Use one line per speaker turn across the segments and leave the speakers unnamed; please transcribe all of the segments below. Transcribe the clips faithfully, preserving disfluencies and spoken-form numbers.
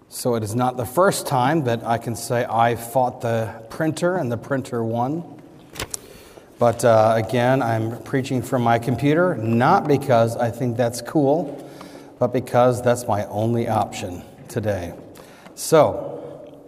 So it is not the first time that I can say I fought the printer and the printer won. But uh, again, I'm preaching from my computer, not because I think that's cool, but because that's my only option today. So,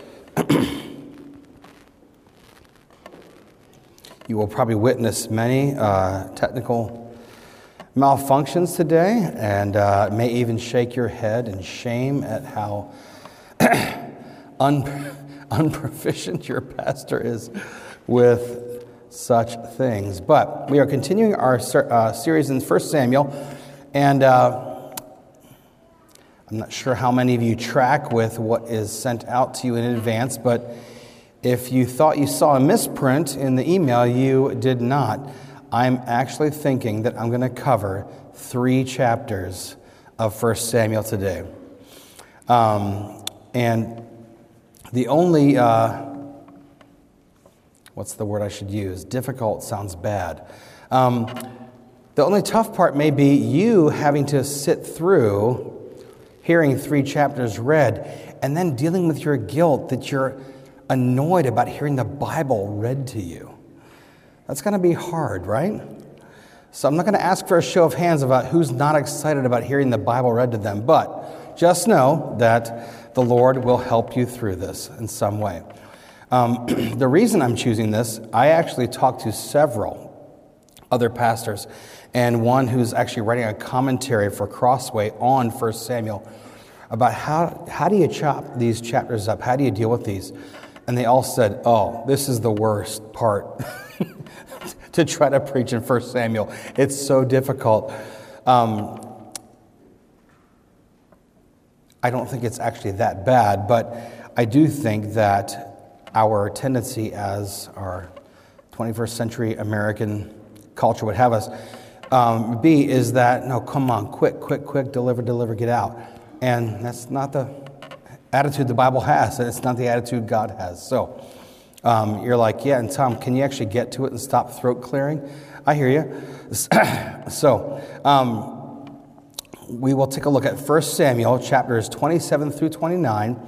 you will probably witness many uh, technical malfunctions today, and uh, may even shake your head in shame at how un- unproficient your pastor is with such things. But we are continuing our uh, series in First Samuel, and uh, I'm not sure how many of you track with what is sent out to you in advance, but if you thought you saw a misprint in the email, you did not. I'm actually thinking that I'm going to cover three chapters of First Samuel today. Um, and the only, uh, what's the word I should use? Difficult sounds bad. Um, the only tough part may be you having to sit through hearing three chapters read and then dealing with your guilt that you're annoyed about hearing the Bible read to you. That's going to be hard, right? So I'm not going to ask for a show of hands about who's not excited about hearing the Bible read to them, but just know that the Lord will help you through this in some way. Um, the reason I'm choosing this, I actually talked to several other pastors, and one who's actually writing a commentary for Crossway on First Samuel about how, how do you chop these chapters up? How do you deal with these? And they all said, oh, this is the worst part to try to preach in First Samuel. It's so difficult. Um, I don't think it's actually that bad, but I do think that our tendency as our twenty-first century American culture would have us um, be is that, no, come on, quick, quick, quick, deliver, deliver, get out. And that's not the attitude the Bible has, and it's not the attitude God has. So um, you're like, yeah, and Tom, can you actually get to it and stop throat clearing? I hear you. So um, we will take a look at First Samuel chapters twenty-seven through twenty-nine.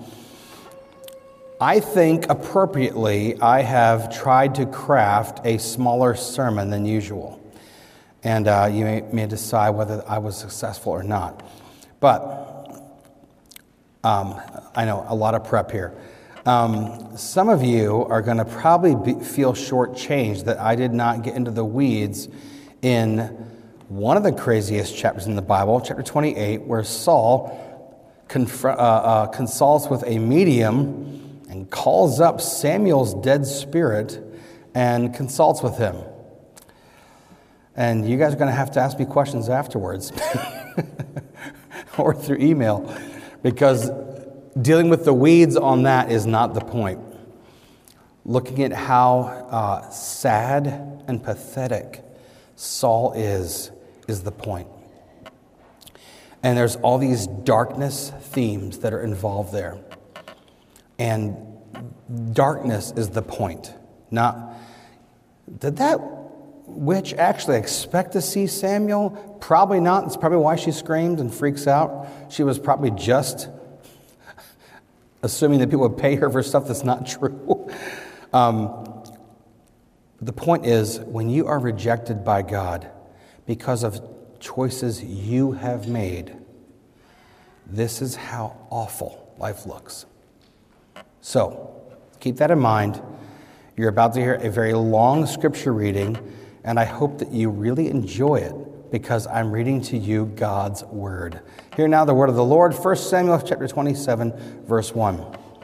I think appropriately I have tried to craft a smaller sermon than usual. And uh, you may, may decide whether I was successful or not. But um, I know a lot of prep here. Um, some of you are going to probably be, feel shortchanged that I did not get into the weeds in one of the craziest chapters in the Bible, chapter twenty-eight, where Saul confr- uh, uh, consults with a medium and calls up Samuel's dead spirit and consults with him. And you guys are going to have to ask me questions afterwards or through email, because dealing with the weeds on that is not the point. Looking at how uh, sad and pathetic Saul is, is the point. And there's all these darkness themes that are involved there. And darkness is the point. Not, did that witch actually expect to see Samuel? Probably not. That's probably why she screamed and freaks out. She was probably just assuming that people would pay her for stuff that's not true. um, the point is, when you are rejected by God because of choices you have made, this is how awful life looks. So, keep that in mind. You're about to hear a very long scripture reading, and I hope that you really enjoy it because I'm reading to you God's word. Hear now the word of the Lord, First Samuel chapter twenty-seven, verse one.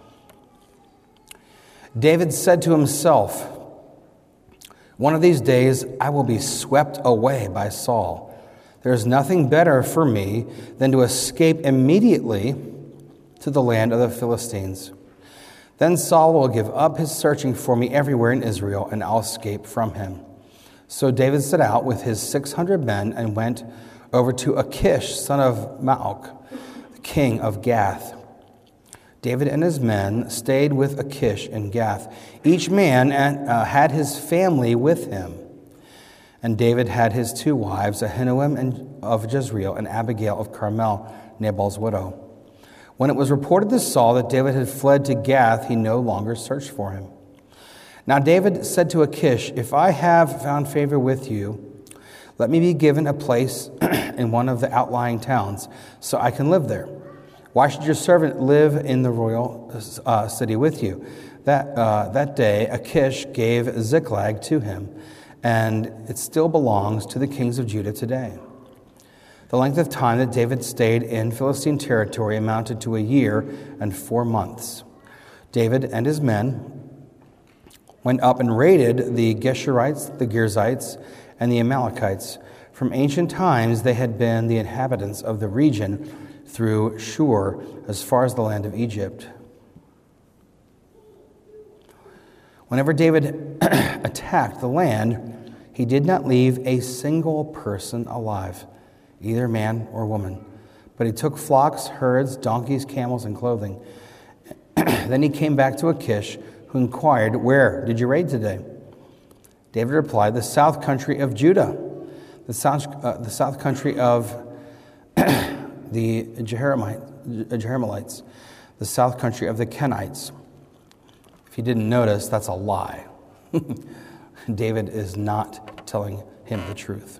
David said to himself, "One of these days I will be swept away by Saul. There is nothing better for me than to escape immediately to the land of the Philistines. Then Saul will give up his searching for me everywhere in Israel, and I'll escape from him." So David set out with his six hundred men and went over to Achish, son of Maoch, the king of Gath. David and his men stayed with Achish in Gath. Each man uh, had his family with him. And David had his two wives, Ahinoam of Jezreel and Abigail of Carmel, Nabal's widow. When it was reported to Saul that David had fled to Gath, he no longer searched for him. Now David said to Achish, "If I have found favor with you, let me be given a place in one of the outlying towns, so I can live there. Why should your servant live in the royal uh, city with you?" That, uh, that day Achish gave Ziklag to him, and it still belongs to the kings of Judah today. The length of time that David stayed in Philistine territory amounted to a year and four months. David and his men went up and raided the Geshurites, the Girzites, and the Amalekites. From ancient times they had been the inhabitants of the region through Shur as far as the land of Egypt. Whenever David attacked the land, he did not leave a single person alive, either man or woman. But he took flocks, herds, donkeys, camels, and clothing. Then he came back to Achish, who inquired, "Where did you raid today?" David replied, "The south country of Judah, the south, uh, the south country of the Jerahmeelites, the south country of the Kenites." If you didn't notice, that's a lie. David is not telling him the truth.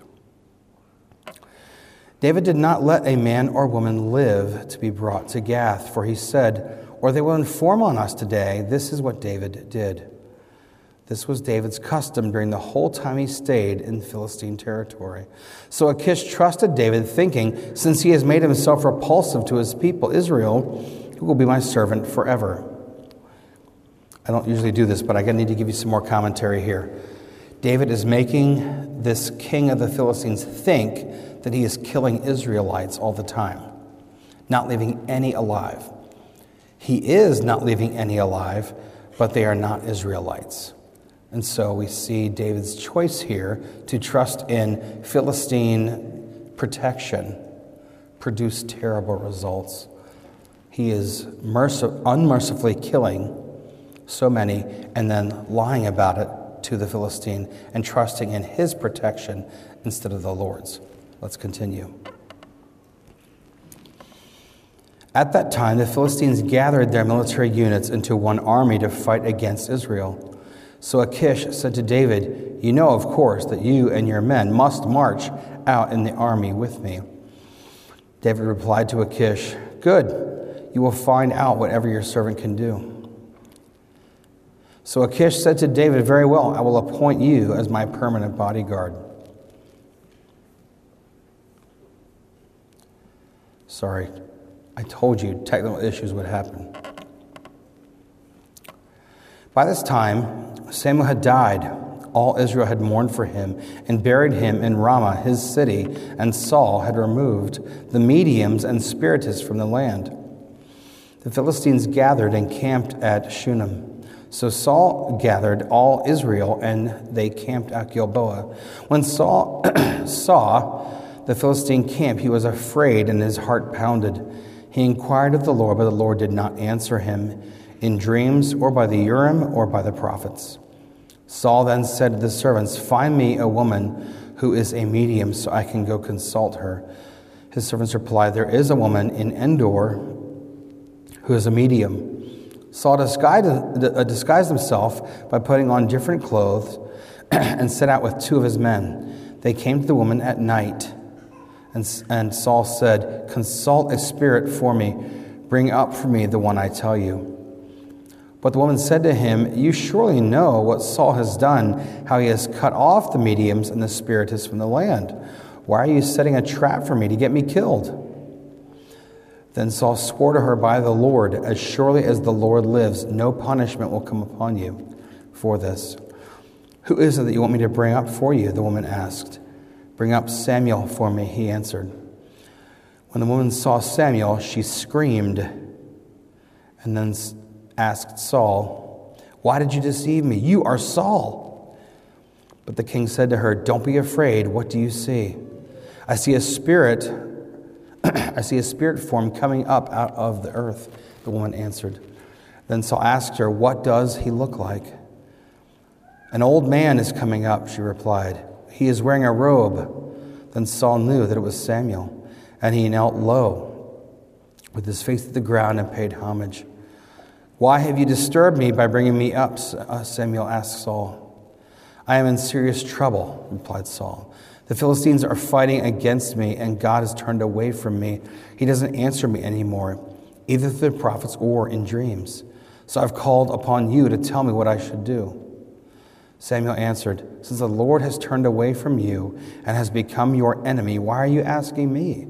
David did not let a man or woman live to be brought to Gath, for he said, "Or they will inform on us today." This is what David did. This was David's custom during the whole time he stayed in Philistine territory. So Achish trusted David, thinking, "Since he has made himself repulsive to his people, Israel, he will be my servant forever." I don't usually do this, but I need to give you some more commentary here. David is making this king of the Philistines think that he is killing Israelites all the time, not leaving any alive. He is not leaving any alive, but they are not Israelites. And so we see David's choice here to trust in Philistine protection produce terrible results. He is mercif- unmercifully killing so many and then lying about it to the Philistine and trusting in his protection instead of the Lord's. Let's continue. At that time, the Philistines gathered their military units into one army to fight against Israel. So Achish said to David, "You know, of course, that you and your men must march out in the army with me." David replied to Achish, "Good, you will find out whatever your servant can do." So Achish said to David, "Very well, I will appoint you as my permanent bodyguard." Sorry, I told you technical issues would happen. By this time, Samuel had died. All Israel had mourned for him and buried him in Ramah, his city, and Saul had removed the mediums and spiritists from the land. The Philistines gathered and camped at Shunem. So Saul gathered all Israel, and they camped at Gilboa. When Saul saw the Philistine camp, he was afraid, and his heart pounded. He inquired of the Lord, but the Lord did not answer him in dreams or by the Urim or by the prophets. Saul then said to the servants, "Find me a woman who is a medium, so I can go consult her." His servants replied, "There is a woman in Endor who is a medium." Saul disguised, disguised himself by putting on different clothes and set out with two of his men. They came to the woman at night, and, and Saul said, "Consult a spirit for me. Bring up for me the one I tell you." But the woman said to him, "You surely know what Saul has done, how he has cut off the mediums and the spiritists from the land. Why are you setting a trap for me to get me killed?" Then Saul swore to her by the Lord, "As surely as the Lord lives, no punishment will come upon you for this." "Who is it that you want me to bring up for you?" the woman asked. "Bring up Samuel for me," he answered. When the woman saw Samuel, she screamed and then asked Saul, "Why did you deceive me? You are Saul." But the king said to her, "Don't be afraid. What do you see?" "I see a spirit I see a spirit form coming up out of the earth," the woman answered. Then Saul asked her, "What does he look like?" "An old man is coming up," she replied. "He is wearing a robe." Then Saul knew that it was Samuel, and he knelt low. with his face to the ground and paid homage. "Why have you disturbed me by bringing me up?" Samuel asked Saul. "I am in serious trouble," replied Saul. "The Philistines are fighting against me, and God has turned away from me. He doesn't answer me anymore, either through the prophets or in dreams. So I've called upon you to tell me what I should do." Samuel answered, "Since the Lord has turned away from you and has become your enemy, why are you asking me?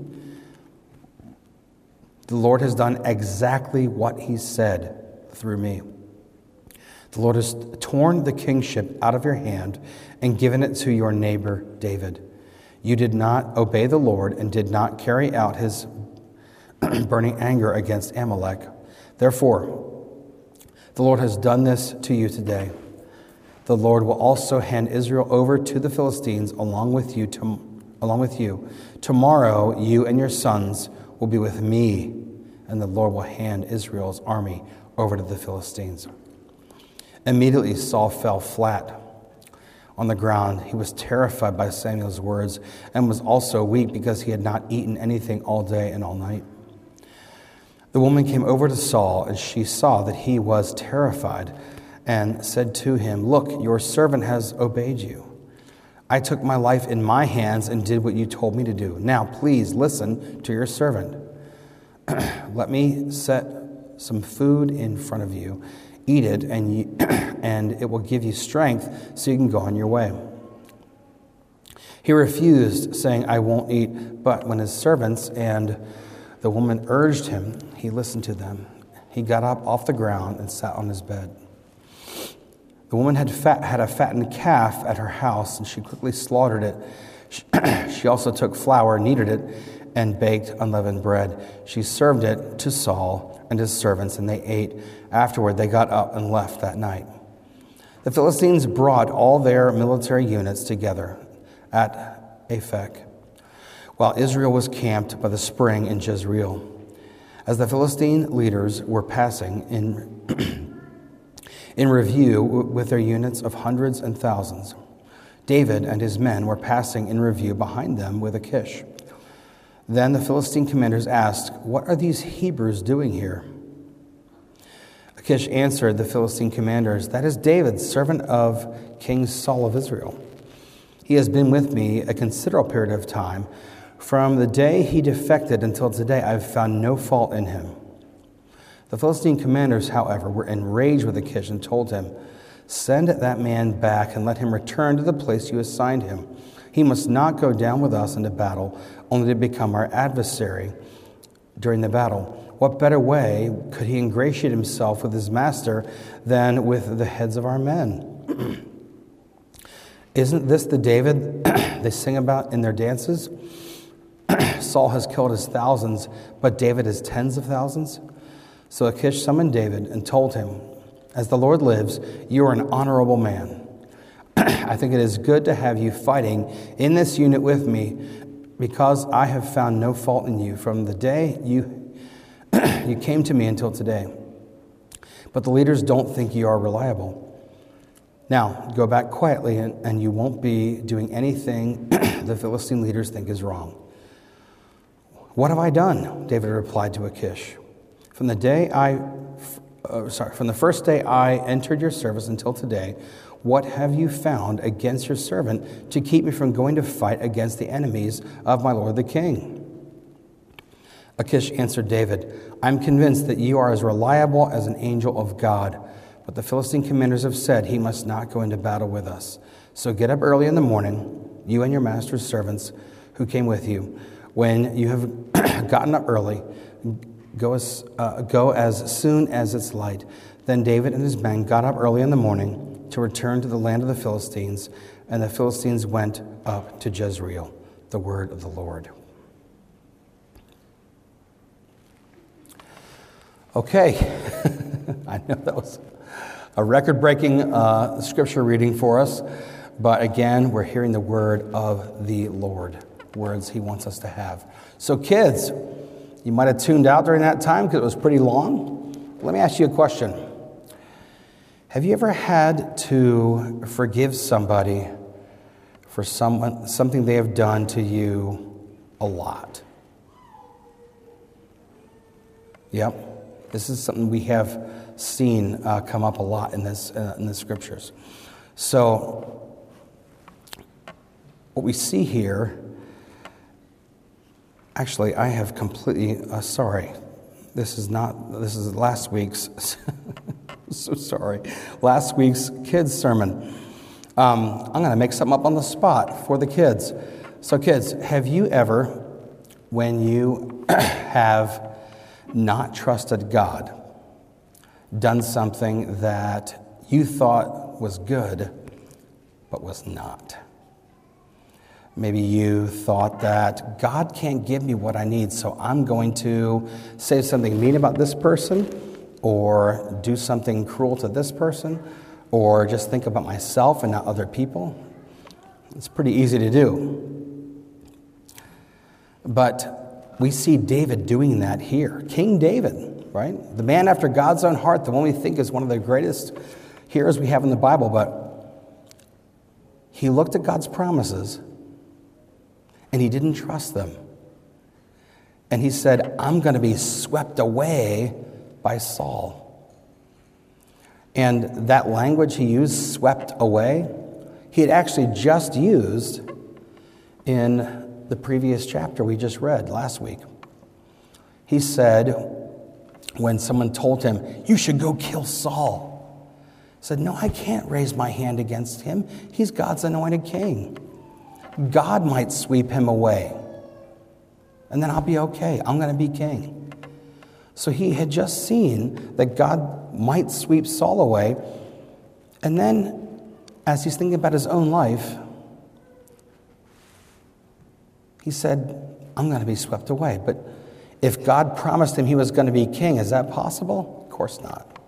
The Lord has done exactly what he said through me. The Lord has torn the kingship out of your hand and given it to your neighbor David. You did not obey the Lord and did not carry out his burning anger against Amalek. Therefore, the Lord has done this to you today. The Lord will also hand Israel over to the Philistines along with you. To, along with you. Tomorrow, you and your sons will be with me, and the Lord will hand Israel's army over to the Philistines." Immediately Saul fell flat on the ground. He was terrified by Samuel's words and was also weak because he had not eaten anything all day and all night. The woman came over to Saul, and she saw that he was terrified and said to him, "Look, your servant has obeyed you. I took my life in my hands and did what you told me to do. Now, please listen to your servant. Let me set some food in front of you. Eat it, and, you, and it will give you strength so you can go on your way." He refused, saying, "I won't eat." But when his servants and the woman urged him, he listened to them. He got up off the ground and sat on his bed. The woman had, fat, had a fattened calf at her house, and she quickly slaughtered it. She also took flour, kneaded it, and baked unleavened bread. She served it to Saul and his servants, and they ate. Afterward, they got up and left that night. The Philistines brought all their military units together at Aphek, while Israel was camped by the spring in Jezreel. As the Philistine leaders were passing in, in review with their units of hundreds and thousands, David and his men were passing in review behind them with Achish. Then the Philistine commanders asked, "What are these Hebrews doing here?" Achish answered the Philistine commanders, "That is David, servant of King Saul of Israel. He has been with me a considerable period of time. From the day he defected until today, I have found no fault in him." The Philistine commanders, however, were enraged with Achish and told him, "Send that man back and let him return to the place you assigned him. He must not go down with us into battle, only to become our adversary during the battle. What better way could he ingratiate himself with his master than with the heads of our men? Isn't this the David they sing about in their dances? Saul has killed his thousands, but David his tens of thousands." So Achish summoned David and told him, "As the Lord lives, you are an honorable man. I think it is good to have you fighting in this unit with me, because I have found no fault in you from the day you you came to me until today. But the leaders don't think you are reliable. Now, go back quietly, and, and you won't be doing anything the Philistine leaders think is wrong." "What have I done?" David replied to Achish. From the day I, uh, sorry, from the first day I entered your service until today, what have you found against your servant to keep me from going to fight against the enemies of my lord the king?" Achish answered David, "I'm convinced that you are as reliable as an angel of God, but the Philistine commanders have said he must not go into battle with us. So get up early in the morning, you and your master's servants who came with you. When you have gotten up early, go as, uh, go as soon as it's light." Then David and his men got up early in the morning to return to the land of the Philistines, and the Philistines went up to Jezreel. The word of the Lord. Okay, I know that was a record-breaking uh, scripture reading for us, but again, we're hearing the word of the Lord, words he wants us to have. So kids, you might have tuned out during that time because it was pretty long. Let me ask you a question. Have you ever had to forgive somebody for someone, something they have done to you a lot? Yep. This is something we have seen uh, come up a lot in this uh, in the scriptures. So what we see here, actually, I have completely, uh, sorry, this is not, this is last week's, so sorry, last week's kids' sermon. Um, I'm going to make something up on the spot for the kids. So kids, have you ever, when you have not trusted God, done something that you thought was good, but was not? Maybe you thought that God can't give me what I need, so I'm going to say something mean about this person, or do something cruel to this person, or just think about myself and not other people. It's pretty easy to do. But we see David doing that here. King David, right? The man after God's own heart, the one we think is one of the greatest heroes we have in the Bible, but he looked at God's promises and he didn't trust them. And he said, I'm going to be swept away by Saul. And that language he used, swept away, he had actually just used in the previous chapter we just read last week. He said, when someone told him, you should go kill Saul, he said, no, I can't raise my hand against him. He's God's anointed king. God might sweep him away, and then I'll be okay. I'm going to be king. So he had just seen that God might sweep Saul away, and then as he's thinking about his own life, he said, I'm going to be swept away. But if God promised him he was going to be king, is that possible? Of course not.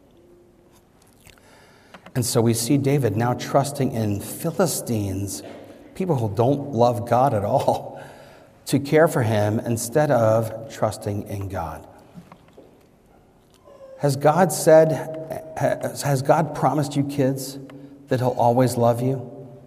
And so we see David now trusting in Philistines, people who don't love God at all, to care for him instead of trusting in God. Has God said, has God promised you kids that he'll always love you?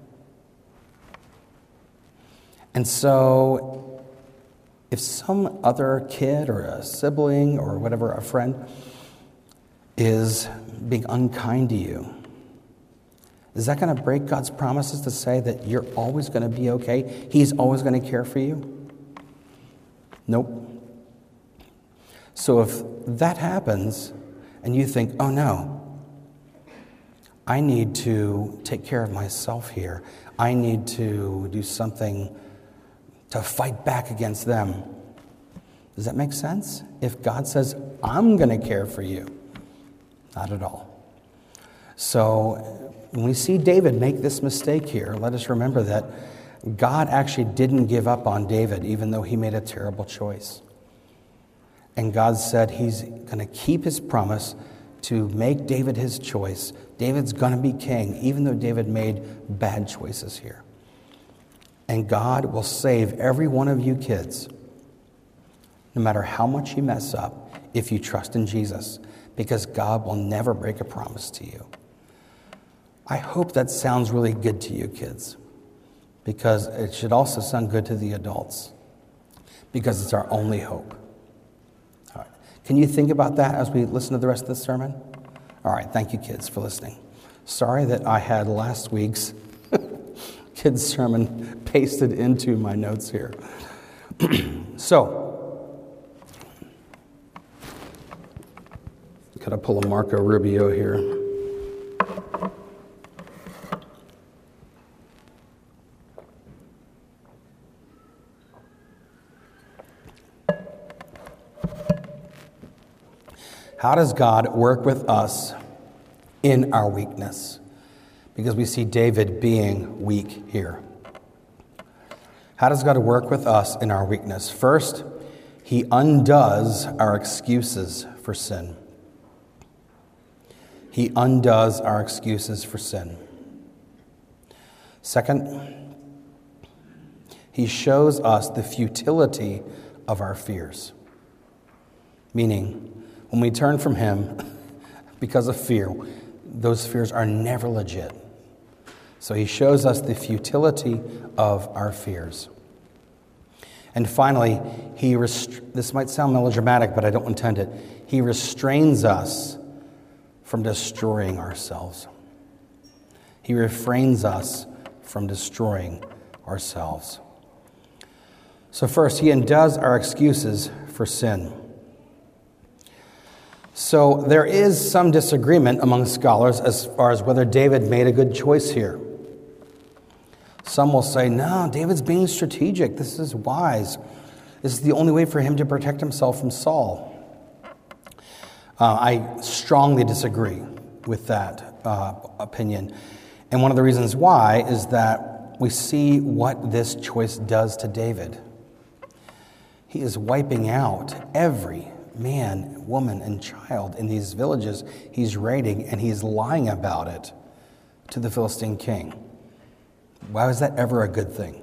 And so if some other kid or a sibling or whatever, a friend, is being unkind to you, is that going to break God's promises to say that you're always going to be okay? He's always going to care for you? Nope. So if that happens and you think, oh no, I need to take care of myself here. I need to do something to fight back against them. Does that make sense? If God says, I'm going to care for you, not at all. So when we see David make this mistake here, let us remember that God actually didn't give up on David, even though he made a terrible choice. And God said he's going to keep his promise to make David his choice. David's going to be king, even though David made bad choices here. And God will save every one of you kids, no matter how much you mess up, if you trust in Jesus, because God will never break a promise to you. I hope that sounds really good to you kids, because it should also sound good to the adults, because it's our only hope. All right. Can you think about that as we listen to the rest of the sermon? All right, thank you kids for listening. Sorry that I had last week's kids' sermon pasted into my notes here. So, gotta pull a Marco Rubio here. How does God work with us in our weakness? Because we see David being weak here. How does God work with us in our weakness? First, he undoes our excuses for sin. He undoes our excuses for sin. Second, he shows us the futility of our fears. Meaning, when we turn from him because of fear, those fears are never legit. So he shows us the futility of our fears. And finally, he rest- this might sound melodramatic, but I don't intend it. He restrains us from destroying ourselves. He refrains us from destroying ourselves. So first, he undoes our excuses for sin. So there is some disagreement among scholars as far as whether David made a good choice here. Some will say, no, David's being strategic. This is wise. This is the only way for him to protect himself from Saul. Uh, I strongly disagree with that uh, opinion. And one of the reasons why is that we see what this choice does to David. He is wiping out every man, woman, and child in these villages he's raiding, and he's lying about it to the Philistine king. Why was that ever a good thing?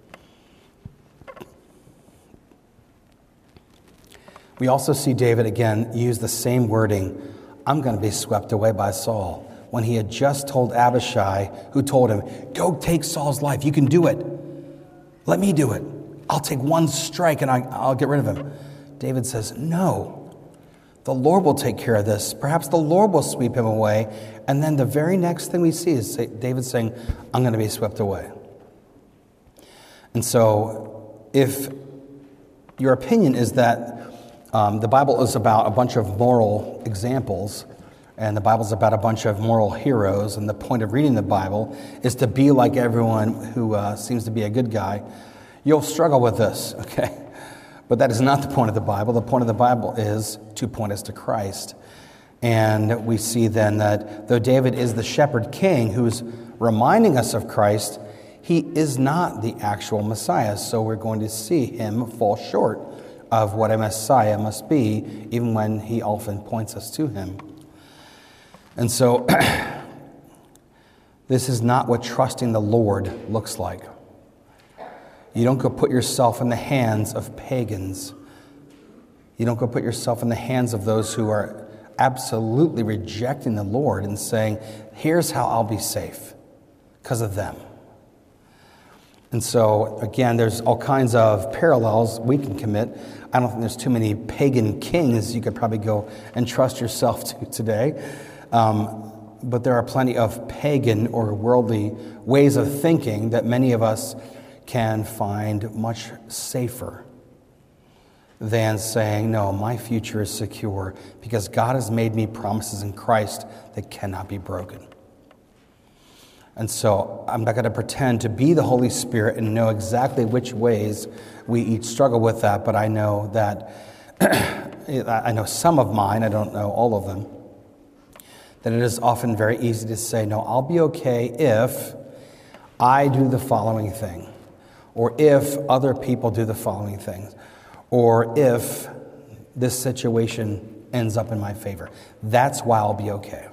We also see David again use the same wording, I'm going to be swept away by Saul, when he had just told Abishai, who told him, go take Saul's life, you can do it. Let me do it. I'll take one strike and I, I'll get rid of him. David says, no, the Lord will take care of this. Perhaps the Lord will sweep him away. And then the very next thing we see is David saying, I'm going to be swept away. And so if your opinion is that um, the Bible is about a bunch of moral examples, and the Bible's about a bunch of moral heroes, and the point of reading the Bible is to be like everyone who uh, seems to be a good guy, you'll struggle with this, okay? But that is not the point of the Bible. The point of the Bible is to point us to Christ. And we see then that though David is the shepherd king who's reminding us of Christ, he is not the actual Messiah. So we're going to see him fall short of what a Messiah must be, even when he often points us to him. And so this is not what trusting the Lord looks like. You don't go put yourself in the hands of pagans. You don't go put yourself in the hands of those who are absolutely rejecting the Lord and saying, here's how I'll be safe because of them. And so, again, there's all kinds of parallels we can commit. I don't think there's too many pagan kings you could probably go and trust yourself to today. Um, but there are plenty of pagan or worldly ways of thinking that many of us can find much safer than saying, no, my future is secure because God has made me promises in Christ that cannot be broken. And so I'm not going to pretend to be the Holy Spirit and know exactly which ways we each struggle with that, but I know that, I know some of mine, I don't know all of them, that it is often very easy to say, no, I'll be okay if I do the following thing, or if other people do the following things, or if this situation ends up in my favor. That's why I'll be okay.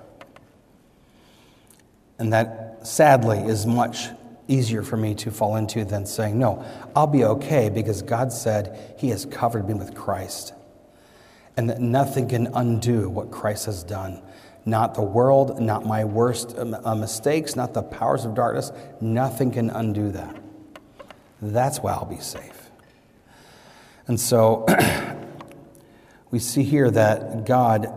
And that, sadly, is much easier for me to fall into than saying, no, I'll be okay because God said he has covered me with Christ, and that nothing can undo what Christ has done. Not the world, not my worst uh, mistakes, not the powers of darkness. Nothing can undo that. That's why I'll be safe. And so we see here that God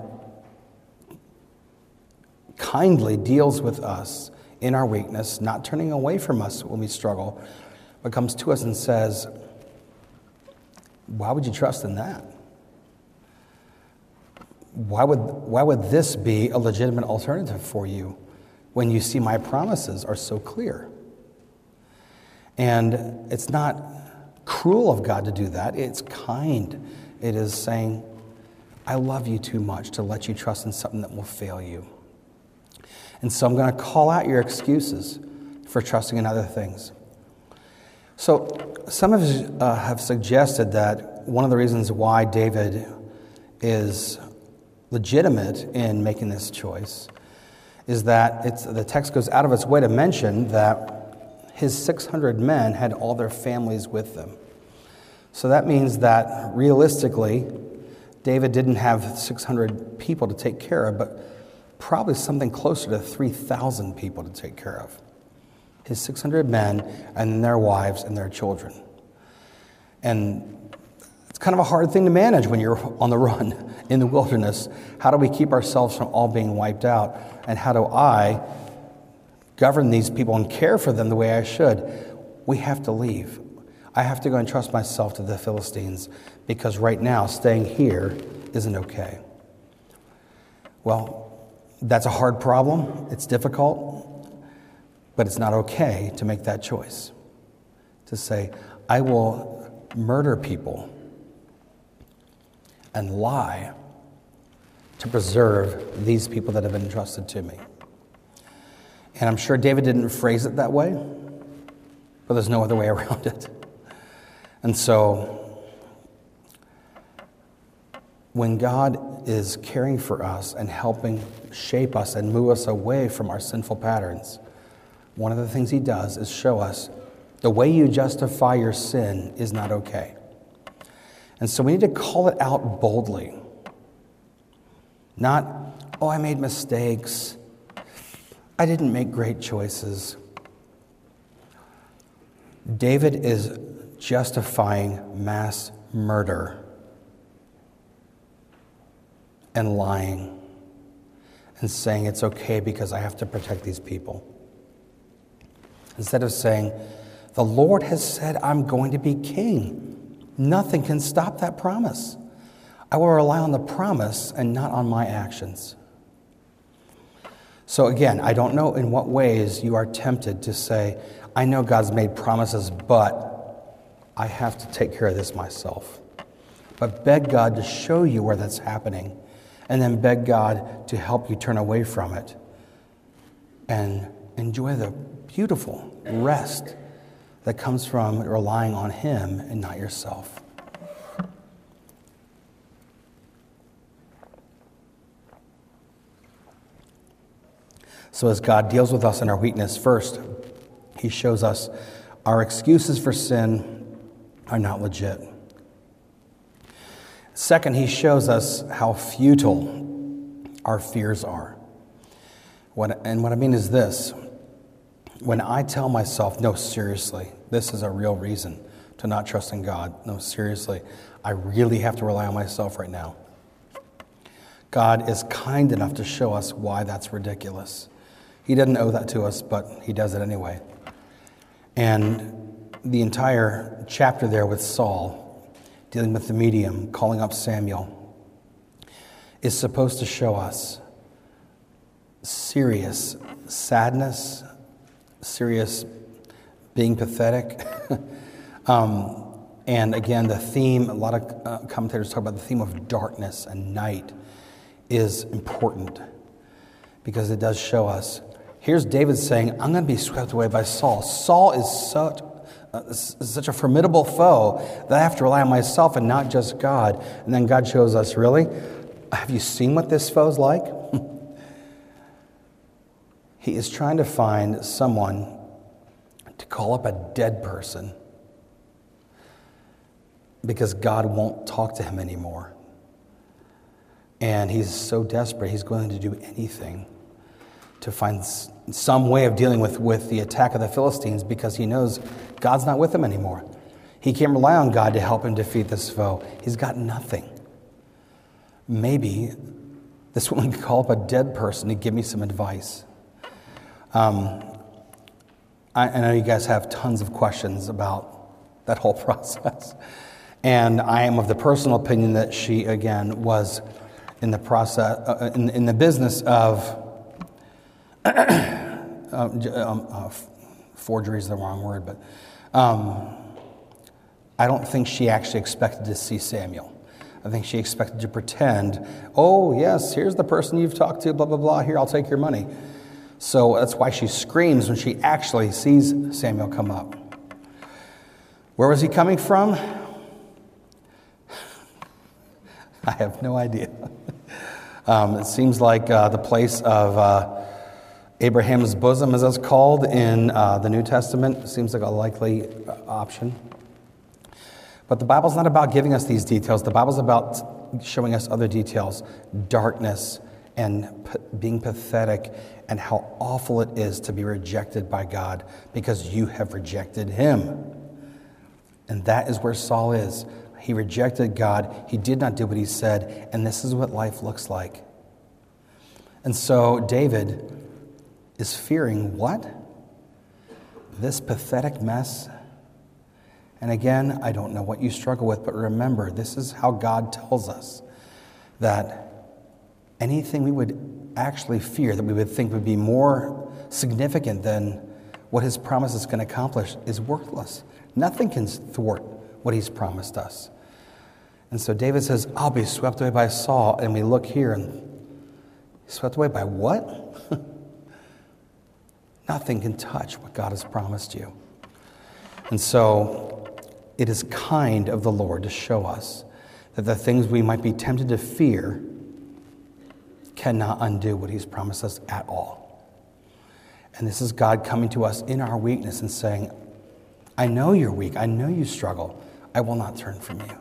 kindly deals with us in our weakness, not turning away from us when we struggle, but comes to us and says, why would you trust in that? Why would, why would this be a legitimate alternative for you when you see my promises are so clear? And it's not cruel of God to do that. It's kind. It is saying, I love you too much to let you trust in something that will fail you. And so I'm going to call out your excuses for trusting in other things. So some of you uh, have suggested that one of the reasons why David is legitimate in making this choice is that it's, the text goes out of its way to mention that his six hundred men had all their families with them. So that means that realistically, David didn't have six hundred people to take care of, but probably something closer to three thousand people to take care of. His six hundred men and their wives and their children. And it's kind of a hard thing to manage when you're on the run in the wilderness. How do we keep ourselves from all being wiped out? And how do I govern these people and care for them the way I should? We have to leave. I have to go and trust myself to the Philistines, because right now staying here isn't okay. Well, that's a hard problem. It's difficult, but it's not okay to make that choice. To say, I will murder people and lie to preserve these people that have been entrusted to me. And I'm sure David didn't phrase it that way, but there's no other way around it. And so, when God is caring for us and helping shape us and move us away from our sinful patterns, one of the things he does is show us the way you justify your sin is not okay. And so we need to call it out boldly. Not, oh, I made mistakes. I didn't make great choices. David is justifying mass murder and lying and saying it's okay because I have to protect these people. Instead of saying, the Lord has said I'm going to be king. Nothing can stop that promise. I will rely on the promise and not on my actions. So again, I don't know in what ways you are tempted to say, I know God's made promises, but I have to take care of this myself. But beg God to show you where that's happening, and then beg God to help you turn away from it and enjoy the beautiful rest that comes from relying on Him and not yourself. So as God deals with us in our weakness, first, He shows us our excuses for sin are not legit. Second, He shows us how futile our fears are. What, and what I mean is this. When I tell myself, no, seriously, this is a real reason to not trust in God. No, seriously, I really have to rely on myself right now. God is kind enough to show us why that's ridiculous. He doesn't owe that to us, but He does it anyway. And the entire chapter there with Saul, dealing with the medium, calling up Samuel, is supposed to show us serious sadness, serious being pathetic. um, and again, the theme, a lot of uh, commentators talk about the theme of darkness and night is important because it does show us. Here's David saying, I'm going to be swept away by Saul. Saul is such, uh, such a formidable foe that I have to rely on myself and not just God. And then God shows us, really? Have you seen what this foe's like? He is trying to find someone to call up a dead person because God won't talk to him anymore. And he's so desperate, he's going to do anything to find some way of dealing with, with the attack of the Philistines because he knows God's not with him anymore. He can't rely on God to help him defeat this foe. He's got nothing. Maybe this woman could call up a dead person to give me some advice. Um, I, I know you guys have tons of questions about that whole process. And I am of the personal opinion that she, again, was in the process, uh, in, in the business of um, um, uh, forgery is the wrong word, but um, I don't think she actually expected to see Samuel. I think she expected to pretend, oh, yes, here's the person you've talked to, blah, blah, blah, here, I'll take your money. So that's why she screams when she actually sees Samuel come up. Where was he coming from? I have no idea. Um, it seems like uh, the place of uh, Abraham's bosom, as it's called in uh, the New Testament, seems like a likely option. But the Bible's not about giving us these details. The Bible's about showing us other details, darkness and p- being pathetic, and how awful it is to be rejected by God because you have rejected Him. And that is where Saul is. He rejected God. He did not do what he said. And this is what life looks like. And so David is fearing what? This pathetic mess. And again, I don't know what you struggle with, but remember, this is how God tells us that anything we would actually fear, that we would think would be more significant than what his promise is going to accomplish, is worthless. Nothing can thwart what he's promised us. And so David says, I'll be swept away by Saul. And we look here and swept away by what? Nothing can touch what God has promised you. And so it is kind of the Lord to show us that the things we might be tempted to fear cannot undo what he's promised us at all. And this is God coming to us in our weakness and saying, I know you're weak. I know you struggle. I will not turn from you.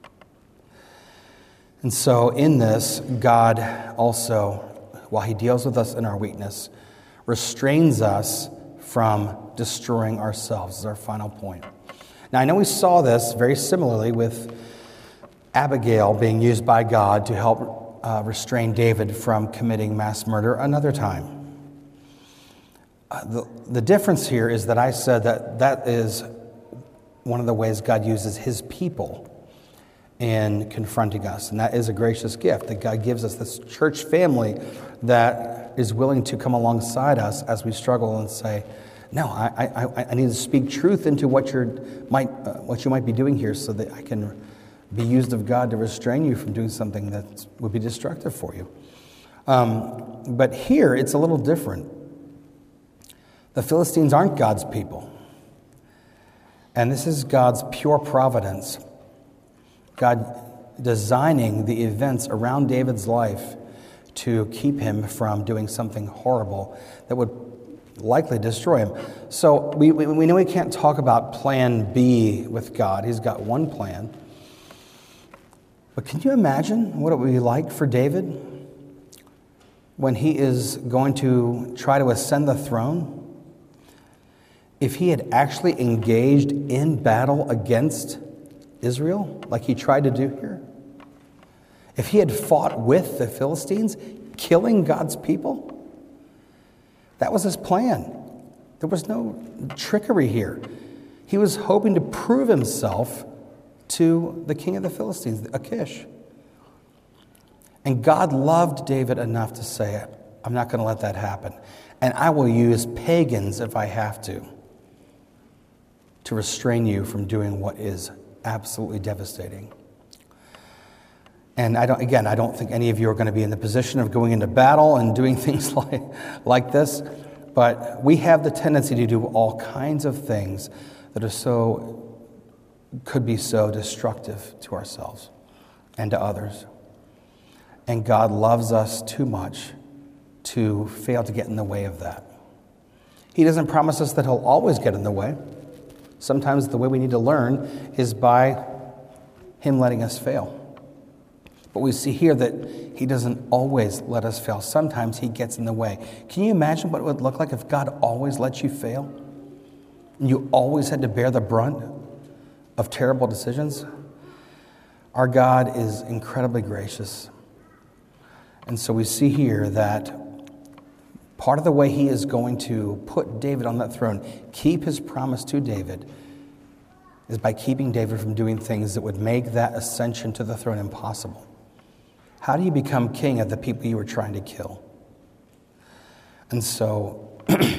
And so in this, God also, while he deals with us in our weakness, restrains us from destroying ourselves, is our final point. Now, I know we saw this very similarly with Abigail being used by God to help uh, restrain David from committing mass murder another time. Uh, the, the difference here is that I said that that is one of the ways God uses his people in confronting us. And that is a gracious gift, that God gives us this church family that is willing to come alongside us as we struggle and say, no, I, I, I need to speak truth into what, you're, might, uh, what you might be doing here so that I can be used of God to restrain you from doing something that would be destructive for you. Um, but here, it's a little different. The Philistines aren't God's people. And this is God's pure providence. God designing the events around David's life to keep him from doing something horrible that would likely destroy him. So we, we, we know we can't talk about plan B with God. He's got one plan. But can you imagine what it would be like for David when he is going to try to ascend the throne? If he had actually engaged in battle against Israel, like he tried to do here, if he had fought with the Philistines, killing God's people, that was his plan. There was no trickery here. He was hoping to prove himself to the king of the Philistines, Achish. And God loved David enough to say, I'm not going to let that happen. And I will use pagans if I have to, to restrain you from doing what is absolutely devastating. And I don't, again, I don't think any of you are going to be in the position of going into battle and doing things like, like this, but we have the tendency to do all kinds of things that are so, could be so destructive to ourselves and to others. And God loves us too much to fail to get in the way of that. He doesn't promise us that he'll always get in the way. Sometimes the way we need to learn is by him letting us fail. But we see here that he doesn't always let us fail. Sometimes he gets in the way. Can you imagine what it would look like if God always let you fail? And you always had to bear the brunt of terrible decisions? Our God is incredibly gracious. And so we see here that part of the way he is going to put David on that throne, keep his promise to David, is by keeping David from doing things that would make that ascension to the throne impossible. How do you become king of the people you were trying to kill? And so,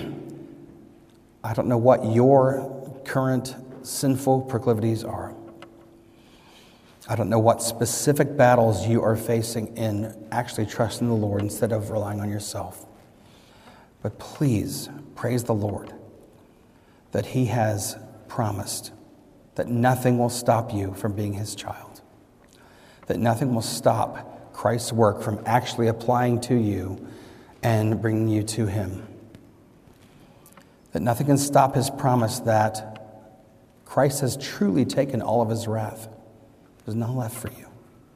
I don't know what your current sinful proclivities are. I don't know what specific battles you are facing in actually trusting the Lord instead of relying on yourself. But please praise the Lord that he has promised that nothing will stop you from being his child, that nothing will stop Christ's work from actually applying to you and bringing you to him, that nothing can stop his promise that Christ has truly taken all of his wrath. There's none left for you.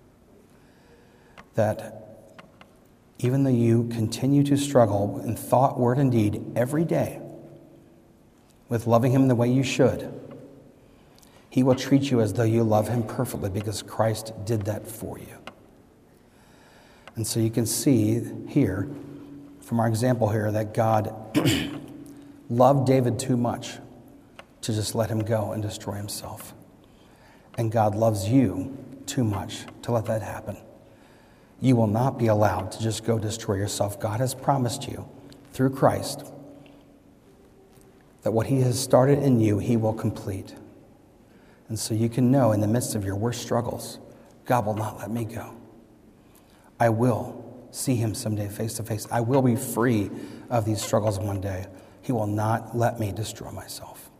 That even though you continue to struggle in thought, word, and deed every day with loving him the way you should, He will treat you as though you love him perfectly because Christ did that for you. And so you can see here, from our example here, that God loved David too much to just let him go and destroy himself. And God loves you too much to let that happen. You will not be allowed to just go destroy yourself. God has promised you, through Christ, that what he has started in you, he will complete. And so you can know in the midst of your worst struggles, God will not let me go. I will see him someday face to face. I will be free of these struggles one day. He will not let me destroy myself.